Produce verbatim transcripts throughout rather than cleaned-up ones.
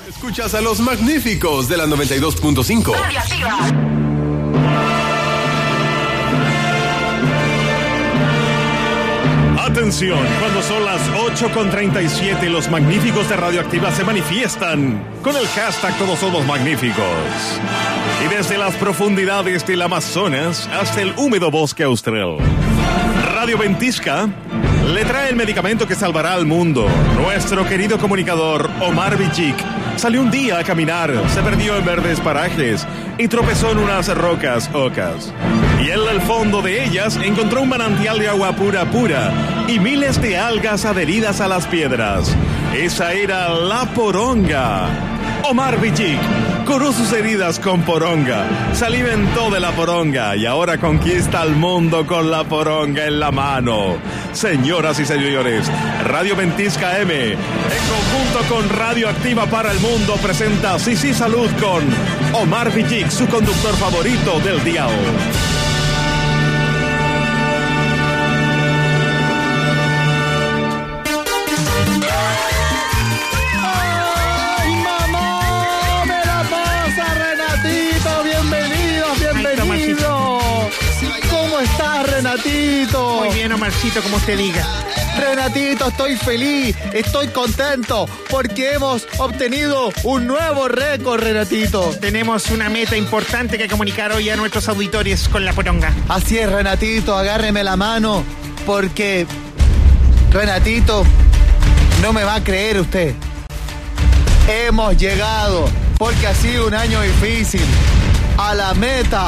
Escuchas a los magníficos de la noventa y dos punto cinco. Atención, cuando son las ocho con treinta y siete, los magníficos de Radioactiva se manifiestan con el hashtag Todos Somos Magníficos. Y desde las profundidades del Amazonas hasta el húmedo bosque austral, Radio Ventisca le trae el medicamento que salvará al mundo. Nuestro querido comunicador Omar Bichik salió un día a caminar, se perdió en verdes parajes y tropezó en unas rocas ocas. Y en el fondo de ellas encontró un manantial de agua pura pura y miles de algas adheridas a las piedras. Esa era la poronga. Omar Bichik curó sus heridas con poronga, se alimentó de la poronga y ahora conquista al mundo con la poronga en la mano. Señoras y señores, Radio Ventisca M, en conjunto con Radioactiva para el Mundo, presenta Sisi Salud con Omar Bichik, su conductor favorito del dial. ¿Cómo estás, Renatito? Muy bien, Omarcito, como usted diga. Renatito, estoy feliz, estoy contento porque hemos obtenido un nuevo récord, Renatito. Tenemos una meta importante que comunicar hoy a nuestros auditores con la poronga. Así es, Renatito, agárreme la mano porque, Renatito, no me va a creer usted. Hemos llegado, porque ha sido un año difícil, a la meta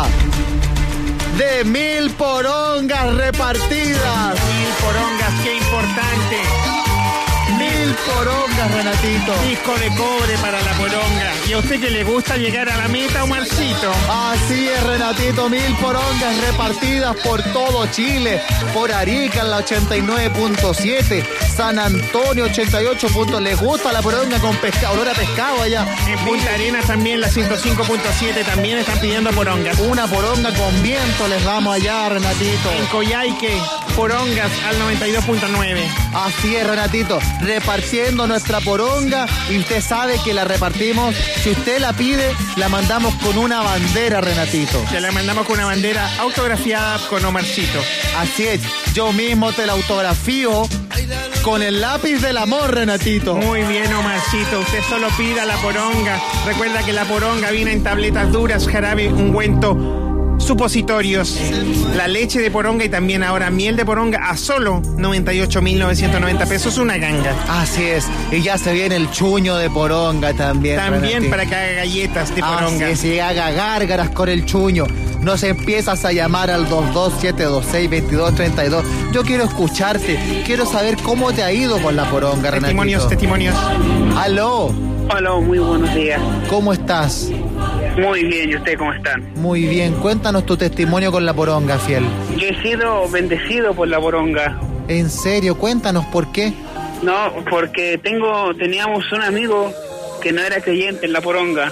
de mil porongas repartidas. Mil porongas, qué importante. Mil porongas, Renatito. Disco de cobre para la poronga. ¿Y a usted que le gusta llegar a la meta, Omarcito? Así es, Renatito, mil porongas repartidas por todo Chile. Por Arica en la ochenta y nueve punto siete, San Antonio ochenta y ocho puntos. ¿Les gusta la poronga con pescado, olor a pescado allá? En Punta Arenas también, la ciento cinco punto siete, también están pidiendo porongas. Una poronga con viento les damos allá, Renatito. En Coyhaique, porongas al noventa y dos punto nueve. Así es, Renatito, repartiendo nuestra poronga, y usted sabe que la repartimos. Si usted la pide, la mandamos con una bandera, Renatito. Se la mandamos con una bandera autografiada con Omarcito. Así es, yo mismo te la autografío con el lápiz del amor, Renatito. Muy bien, Omarcito, usted solo pida la poronga. Recuerda que la poronga viene en tabletas duras, jarabe, ungüento, supositorios, la leche de poronga y también ahora miel de poronga a solo noventa y ocho mil novecientos noventa pesos, una ganga. Así es, y ya se viene el chuño de poronga también. También, Renatito, para que haga galletas de poronga. Así es, y haga gárgaras con el chuño. Nos empiezas a llamar al dos dos siete dos seis dos dos tres dos. Yo quiero escucharte, quiero saber cómo te ha ido con la poronga, Renatito. Testimonios, testimonios. Aló. Hola, muy buenos días. ¿Cómo estás? Muy bien, ¿y ustedes cómo están? Muy bien, cuéntanos tu testimonio con la poronga, fiel. Yo he sido bendecido por la poronga. ¿En serio? Cuéntanos, ¿por qué? No, porque tengo, teníamos un amigo que no era creyente en la poronga.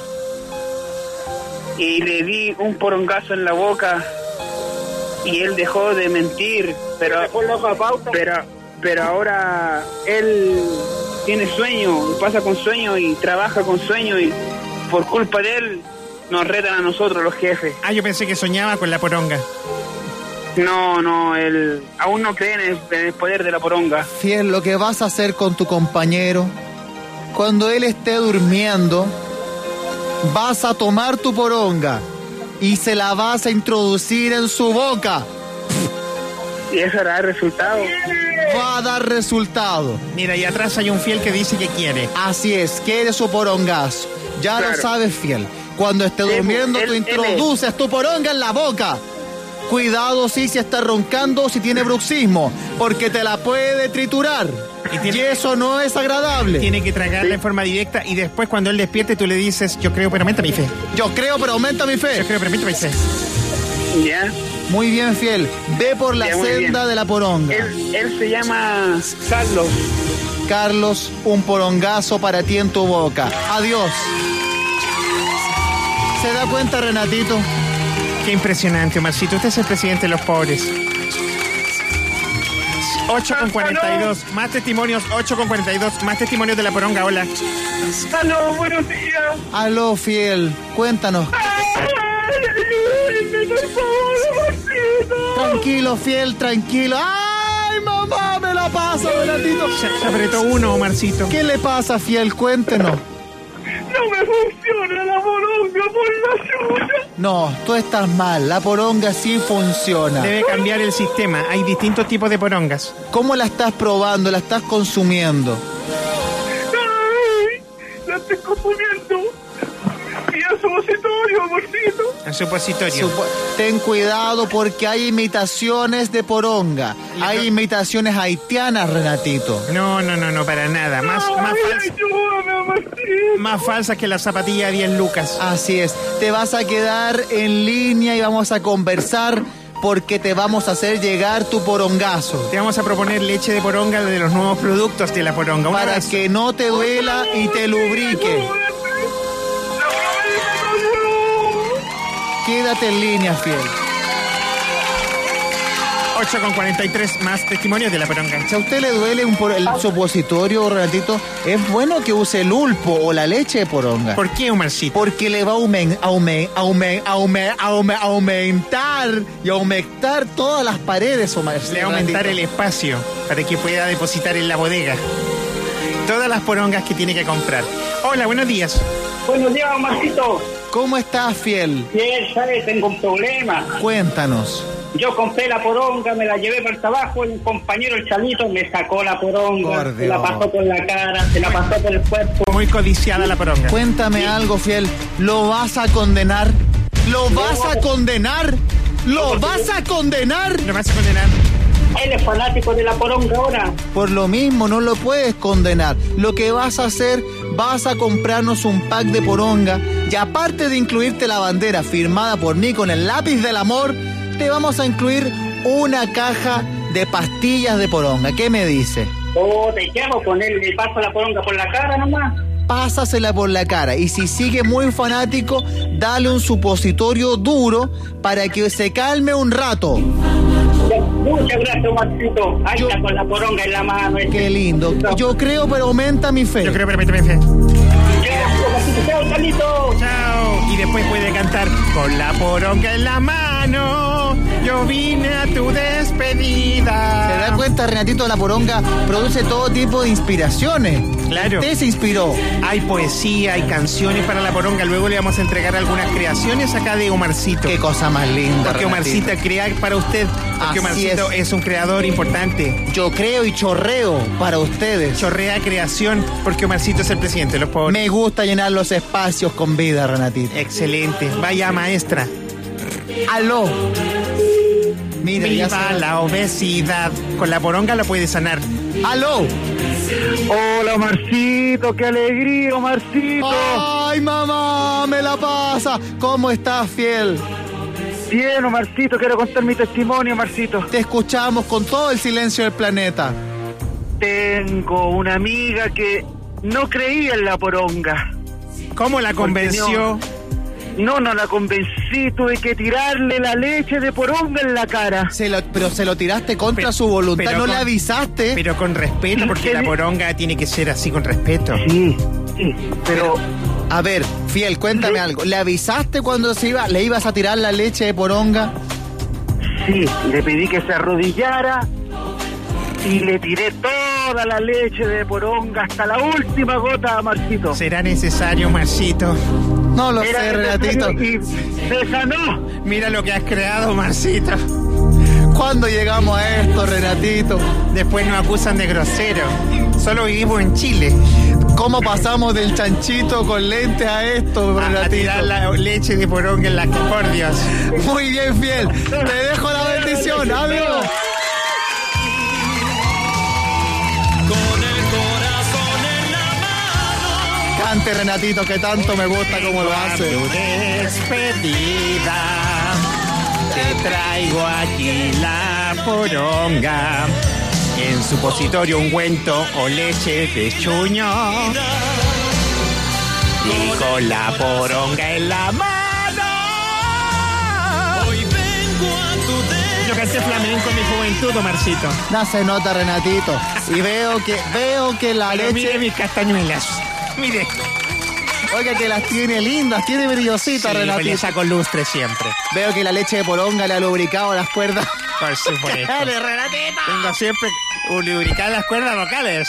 Y le di un porongazo en la boca y él dejó de mentir, pero, pero, pero ahora él tiene sueño, pasa con sueño y trabaja con sueño, y por culpa de él nos retan a nosotros los jefes. Ah, yo pensé que soñaba con la poronga. No, no, él aún no cree en el, en el poder de la poronga. Fiel, lo que vas a hacer con tu compañero, cuando él esté durmiendo, vas a tomar tu poronga y se la vas a introducir en su boca. ¿Y eso dará resultado? Va a dar resultado. Mira, y atrás hay un fiel que dice que quiere. Así es, quiere su porongazo. Ya claro. Lo sabes, fiel. Cuando esté durmiendo, él, tú introduces él. tu poronga en la boca. Cuidado si se está roncando o si tiene bruxismo, porque te la puede triturar. Y, tiene, y eso no es agradable. Tiene que tragarla sí. en forma directa, y después cuando él despierte tú le dices: yo creo, pero aumenta mi fe. Yo creo, pero aumenta mi fe. Yo creo, pero aumenta mi fe. Ya. Muy bien, fiel. Ve por la ya, senda bien. de la poronga. Él, él se llama Carlos. Carlos, un porongazo para ti en tu boca. Adiós. ¿Se da cuenta, Renatito? Qué impresionante, Omarcito. Usted es el presidente de los pobres. ocho con cuarenta y dos. Más testimonios, ocho con cuarenta y dos. Más testimonios de la poronga, hola. Aló, buenos días. Aló, fiel, cuéntanos. Ayúdenme, por favor, Marcito. Tranquilo, fiel, tranquilo. ¡Ay, mamá, me la pasa, Renatito! Se, se apretó uno, Omarcito. ¿Qué le pasa, fiel? Cuéntenos. No me funciona la poronga por la chucha. No, tú estás mal. La poronga sí funciona. Debe cambiar el sistema. Hay distintos tipos de porongas. ¿Cómo la estás probando? ¿La estás consumiendo? Ay, la estoy consumiendo. Y es supositorio, amorcito. El supositorio. Supo- Ten cuidado porque hay imitaciones de poronga. Hay imitaciones haitianas, Renatito. No, no, no, no, para nada. Más, más, Ay, falsa, ayúdame, amorcito. más falsas que la zapatilla de diez lucas. Así es. Te vas a quedar en línea y vamos a conversar porque te vamos a hacer llegar tu porongazo. Te vamos a proponer leche de poronga de los nuevos productos de la poronga. Un Para abrazo. que no te duela y te lubrique. Quédate en línea, fiel. ocho con cuarenta y tres. Más testimonios de la poronga. Si a usted le duele un por- el supositorio, Renatito, es bueno que use el ulpo o la leche de poronga. ¿Por qué, Omarcito? Porque le va a aumen, aumen, aumen, aumen, aumen, aumentar y aumentar todas las paredes, Omar. Le va a aumentar el espacio para que pueda depositar en la bodega todas las porongas que tiene que comprar. Hola, buenos días. Buenos días, Marcito. ¿Cómo estás, fiel? Bien, ¿sabes? Tengo un problema. Cuéntanos. Yo compré la poronga, me la llevé para el trabajo y un compañero, el Chalito, me sacó la poronga, Por se la Dios. pasó por la cara, se la pasó por el cuerpo. Muy codiciada la poronga. Cuéntame algo, fiel. ¿Lo vas a condenar? ¿Lo vas a condenar? ¿Lo vas a condenar? ¿Lo vas a condenar? Él es fanático de la poronga ahora. Por lo mismo, no lo puedes condenar. Lo que vas a hacer, vas a comprarnos un pack de poronga y aparte de incluirte la bandera firmada por mí con el lápiz del amor, te vamos a incluir una caja de pastillas de poronga. ¿Qué me dice? Oh, te llamo con él, le paso la poronga por la cara nomás. Pásasela por la cara y si sigue muy fanático, dale un supositorio duro para que se calme un rato. Ya, muchas gracias, Marcito. Ahí Yo- está con la poronga en la mano. este. Qué lindo. Yo creo, pero aumenta mi fe. Yo creo, permíteme, fe. Gracias, Marcito. Chao, Chalito. Chao. Y después puede cantar con la poronga en la mano. Yo vine a tu ¿Se despedida. da cuenta, Renatito? La poronga produce todo tipo de inspiraciones. Claro. Usted se inspiró. Hay poesía, hay canciones para la poronga. Luego le vamos a entregar algunas creaciones acá de Omarcito. Qué cosa más linda, Porque Renatito. Omarcito crea para usted. Porque Así Omarcito es. es un creador importante. Yo creo y chorreo para ustedes. Chorrea creación porque Omarcito es el presidente de los pobres. Me gusta llenar los espacios con vida, Renatito. Excelente. Vaya maestra. Aló. Mira, ya Viva se... la obesidad. Con la poronga la puede sanar. Aló. Hola, Marcito, qué alegría, Marcito. Ay, mamá, me la pasa. ¿Cómo estás, fiel? Bien, Marcito, quiero contar mi testimonio, Marcito. Te escuchamos con todo el silencio del planeta. Tengo una amiga que no creía en la poronga. ¿Cómo la convenció? No, no la convencí, tuve que tirarle la leche de poronga en la cara. Se lo, pero se lo tiraste contra Pero- su voluntad, pero no con- le avisaste. Pero con respeto, porque la poronga tiene que ser así con respeto. Sí, sí, pero A ver, fiel, cuéntame algo. ¿Le avisaste cuando se iba, le ibas a tirar la leche de poronga? sí, le pedí que se arrodillara y le tiré toda la leche de poronga hasta la última gota, Marcito. ¿Será necesario, Marcito? No lo Era sé, Renatito. necesario y se sanó. Mira lo que has creado, Marcito. ¿Cuándo llegamos a esto, Renatito? Después nos acusan de grosero. Solo vivimos en Chile. ¿Cómo pasamos del chanchito con lentes a esto, A, a Renatito? tirar la leche de poronga en la... Por Dios. Muy bien, fiel. Te dejo la bendición. Adiós. Cante, Renatito, que tanto me gusta como lo hace. Tu despedida. Te traigo aquí la poronga. En supositorio, ungüento o leche de chuño. Y con la poronga en la mano. Yo yo canté flamenco en mi juventud, Omarcito. No se nota, Renatito. Y veo que, veo que la Pero leche... mire mis castañuelas. Mire. Oiga, que las tiene lindas, tiene brillositas, Sí, Renatito. le saco lustre siempre. Veo que la leche de poronga le ha lubricado las cuerdas. Por supuesto. ¡Dale, Renatito! Tengo siempre lubricadas las cuerdas vocales.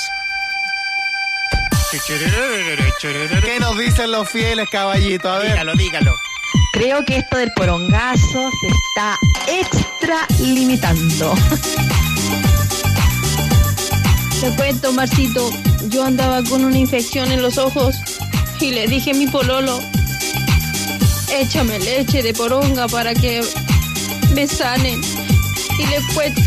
¿Qué nos dicen los fieles, caballito? A ver. Dígalo, dígalo. Creo que esto del porongazo se está extralimitando. Te cuento, Marcito, yo andaba con una infección en los ojos y le dije a mi pololo, échame leche de poronga para que me sanen. Y le cuento,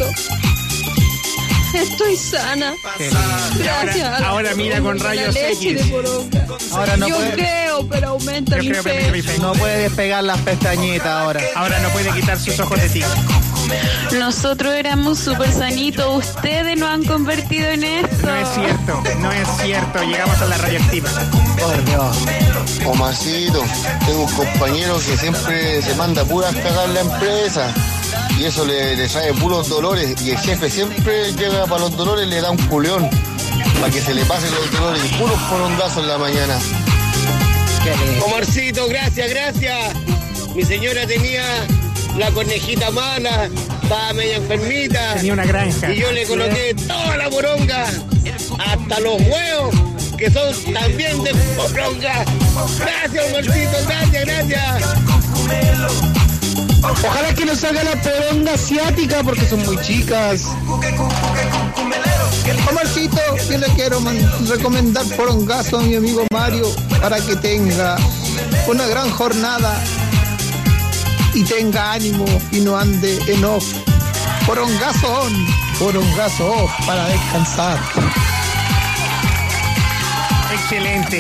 estoy sana. Gracias. Ahora, a la ahora mira con poronga, la rayos leche X. de poronga. Ahora no yo puede- creo, pero aumenta Yo mi creo que fe. mi fe. No puede despegar las pestañitas ahora. Ahora no puede quitar sus ojos de ti. Nosotros éramos súper sanitos, ustedes nos han convertido en esto. No es cierto, no es cierto. Llegamos a la radioactiva. Por Dios. Omarcito, tengo un compañero que siempre se manda puras cagar en la empresa y eso le, le trae puros dolores y el jefe siempre llega para los dolores y le da un culeón para que se le pasen los dolores y puros porongazos en la mañana. Omarcito, gracias, gracias. Mi señora tenía la conejita mala, estaba media enfermita. Tenía una granja. Y yo le coloqué toda la poronga, hasta los huevos, que son también de poronga. Gracias, Omarcito, gracias, gracias. Ojalá que no salga la poronga asiática porque son muy chicas. Omarcito, yo le quiero man- recomendar porongazo a mi amigo Mario para que tenga una gran jornada y tenga ánimo y no ande en off. Porongazo on, porongazo off para descansar. Excelente.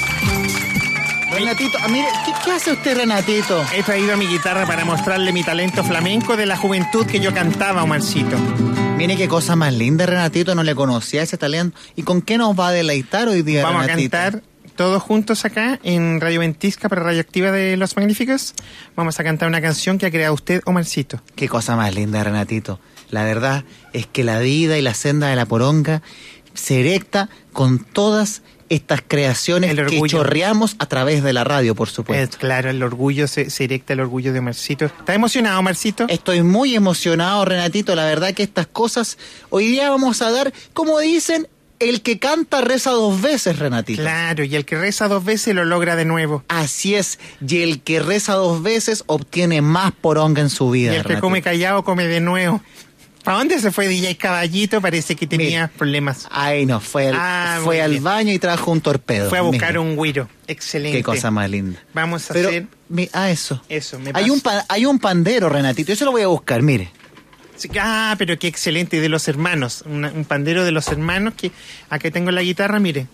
Renatito, ah, mire, ¿qué, qué hace usted, Renatito? He traído mi guitarra para mostrarle mi talento flamenco de la juventud que yo cantaba, Omarcito. Mire qué cosa más linda, Renatito, no le conocía ese talento. ¿Y con qué nos va a deleitar hoy día, Vamos Renatito? a cantar todos juntos acá en Radio Ventisca para Radioactiva de Los Magníficos. Vamos a cantar una canción que ha creado usted, Omarcito. Qué cosa más linda, Renatito. La verdad es que la vida y la senda de la poronga se erecta con todas estas creaciones El que orgullo. chorreamos a través de la radio, por Es supuesto. claro, el orgullo, se, se erecta el orgullo de Omarcito. ¿Está emocionado, Omarcito? Estoy muy emocionado, Renatito. La verdad que estas cosas hoy día vamos a dar, como dicen, el que canta reza dos veces, Renatito. Claro, y el que reza dos veces lo logra de nuevo. Así es, y el que reza dos veces obtiene más poronga en su vida, Y el que Renatito. come callado come de nuevo. ¿Para dónde se fue D J Caballito? Parece que tenía Mira. problemas. Ay, no, fue, al, Ah, fue muy al bien. baño y trajo un torpedo. Fue a buscar Mira, un güiro. Excelente. Qué cosa más linda. Vamos a Pero, hacer mi- ah, eso. eso. Me Hay paso. un, pa- hay un pandero, Renatito, eso lo voy a buscar, mire. Sí, ah, pero qué excelente, de los hermanos. Una- un pandero de los hermanos que acá tengo la guitarra, mire.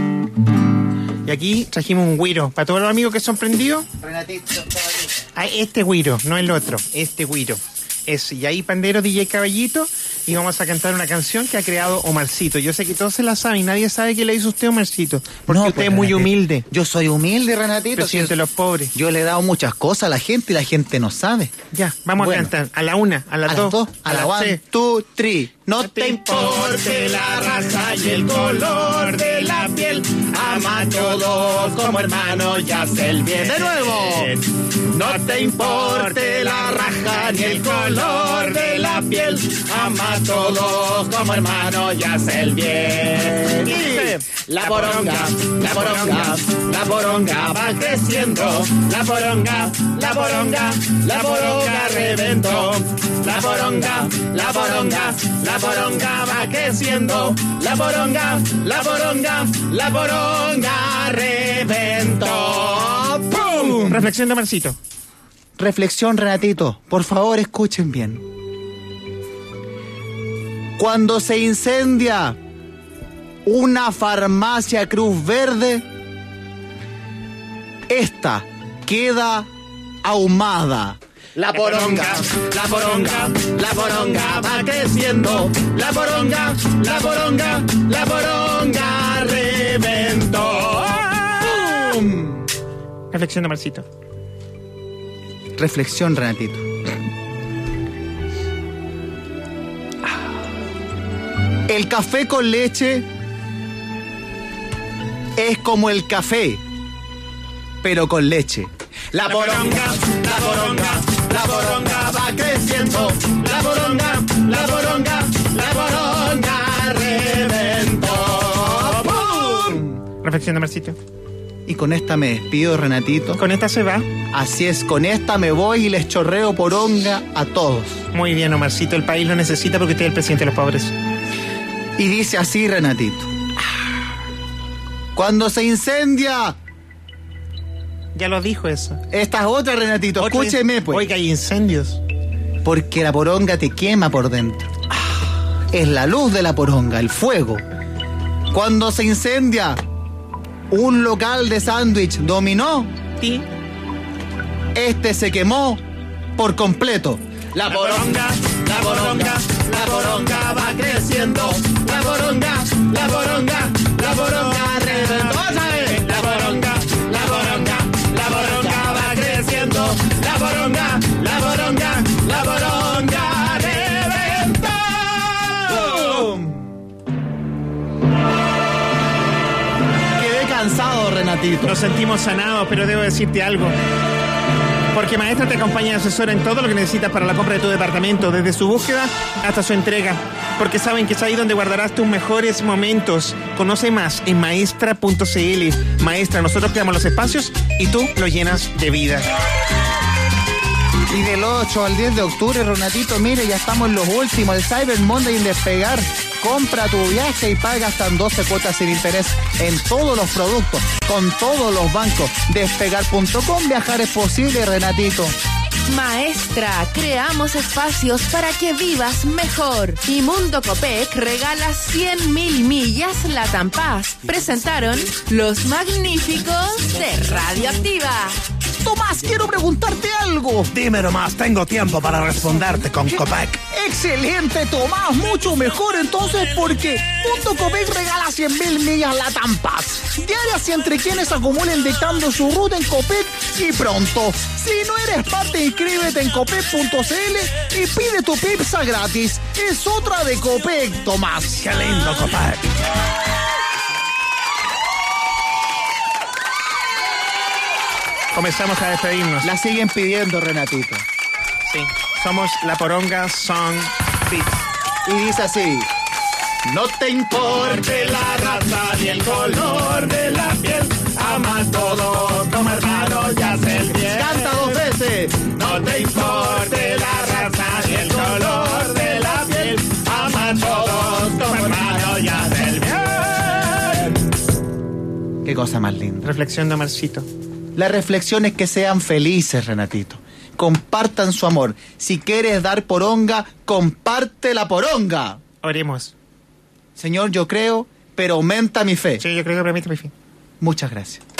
Y aquí trajimos un güiro. Para todos los amigos que son prendidos, Renatito, ah, este güiro, no el otro, este güiro. Eso, y ahí pandero D J Caballito, y vamos a cantar una canción que ha creado Omarcito. Yo sé que todos se la saben, nadie sabe qué le hizo usted, Omarcito, porque No, usted pues, es muy Renatito, humilde, Yo soy humilde, Renatito. presidente si de los pobres. yo le he dado muchas cosas a la gente y la gente no sabe. Ya, vamos Bueno. a cantar a la una, a A las las dos, dos, a la one, tres. two, three. No te importe la raza y el color de la piel, ama a todos como hermanos y haz el bien. De nuevo. No te importe la raja ni el color de la piel, ama a todos como hermanos y haz el bien. Y la poronga, la poronga, la poronga va creciendo, la poronga, la poronga, la poronga reventó, la poronga, la poronga, la poronga va creciendo, la poronga, la poronga, la poronga reventó. ¡Pum! Reflexión de Marcito. Reflexión, Renatito. Por favor, escuchen bien. Cuando se incendia una farmacia Cruz Verde, esta queda ahumada. La poronga, la poronga, la poronga va creciendo, la poronga, la poronga, la poronga reventó. ¡Pum! Reflexión de Marcito. Reflexión, Renatito. El café con leche es como el café, pero con leche. La poronga, la poronga, la poronga va creciendo. La poronga, la poronga, la poronga reventó. ¡Pum! Reflexión de Marcito. Y con esta me despido, Renatito. ¿Con esta se va? Así es, con esta me voy y les chorreo poronga a todos. Muy bien, Omarcito, el país lo necesita porque usted es el presidente de los pobres. Y dice así, Renatito. Cuando se incendia... Ya lo dijo eso. Esta es otra, Renatito, Otra escúcheme es... pues. Oiga, hay incendios. Porque la poronga te quema por dentro. Es la luz de la poronga, el fuego. Cuando se incendia un local de sándwich dominó, ¿Y? este se quemó por completo. La, la poronga, la poronga, la poronga va creciendo. La poronga, la poronga, la poronga reventó. ¿Sabes? La poronga, la poronga, la poronga va creciendo. La poronga, la poronga, la poronga reventó. Quedé cansado, Renatito. Nos sentimos sanados, pero debo decirte algo. Porque Maestra te acompaña y asesora en todo lo que necesitas para la compra de tu departamento, desde su búsqueda hasta su entrega. Porque saben que es ahí donde guardarás tus mejores momentos. Conoce más en maestra punto c l. Maestra, nosotros creamos los espacios y tú los llenas de vida. Y del ocho al diez de octubre, Renatito, mire, ya estamos en los últimos, el Cyber Monday en Despegar. Compra tu viaje y paga hasta en doce cuotas sin interés en todos los productos, con todos los bancos. Despegar punto com, viajar es posible, Renatito. Maestra, creamos espacios para que vivas mejor. Y Mundo Copec regala cien mil millas Latam Paz. Presentaron los magníficos de Radioactiva. Tomás, quiero preguntarte algo. Dime nomás, tengo tiempo para responderte con Copec. Excelente, Tomás, mucho mejor entonces porque Mundo Copec regala cien mil millas Latam Paz. Diarias y entre quienes acumulen dictando su ruta en Copec y pronto. Si no eres parte, inscríbete en copec punto c l y pide tu pizza gratis. Es otra de Copec, Tomás. Qué lindo, Copec. Comenzamos a despedirnos. La siguen pidiendo, Renatito. Sí, somos la Poronga Song Beat. Y dice así: no te importe la raza ni el color de la piel, ama todo como hermano y haz el bien. Canta dos veces. No te importe la raza ni el color de la piel, ama todos como hermano y haz el bien. Qué cosa más linda. Reflexión de Omarcito. La reflexión es que sean felices, Renatito. Compartan su amor. Si quieres dar poronga, comparte la poronga. Oremos. Señor, yo creo, pero aumenta mi fe. Sí, yo creo que permite mi fe. Muchas gracias.